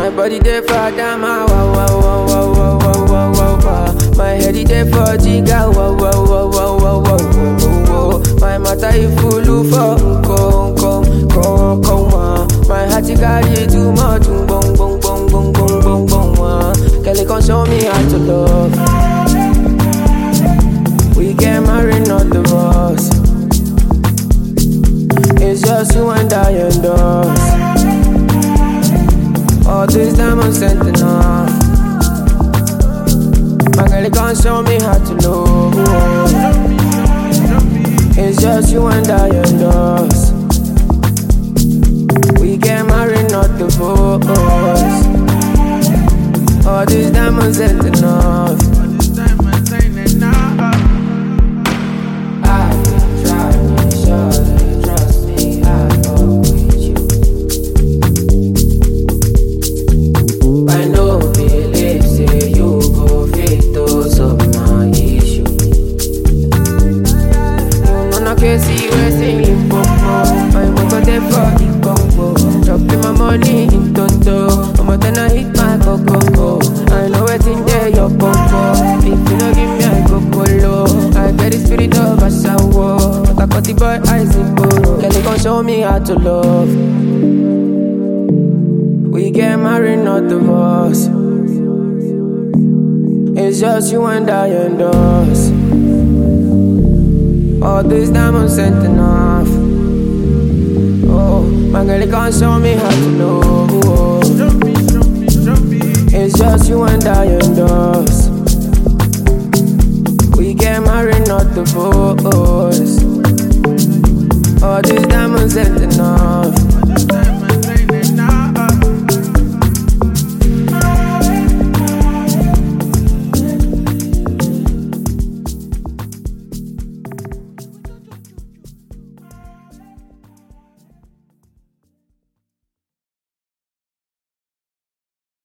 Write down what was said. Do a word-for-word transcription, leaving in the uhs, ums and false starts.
My body there for Dama, wow, wow, wow, wow, wow, wow, wow, wow, wow. My head is there for Jiga, wow, wow, wow, wow, wow, wow, wow, wow. My mata is full for Unko, Unko, Unko, Unko, my heart is carry too much, boom, boom, boom, boom, boom, boom, boom, boom. Girl, you can show me how to love. We get married, not divorced. It's just you and I and us. All this diamonds sent enough. My girl, you can't show me how to love. It's just you and I and us. We get married, not divorced. All these diamonds ain't enough. I will try to make sure that you trust me. I fuck with you. I know believe say you go fit those of my issue. You know I can see where singing for I won't go there for the Congo. Dropping my money in Toto. I'm gonna hit my coco. I know it's in there, your coco. If you don't give me a coco low, I get the spirit of a shower. But I got the boy eyes in poro. Girl, you gon' show me how to love. We get married, not divorced. It's just you and I and us. All these diamonds ain't enough. Oh, my girl, you can't show me how to love. It's just you and I and us. We get married, not divorced. All these diamonds ain't enough.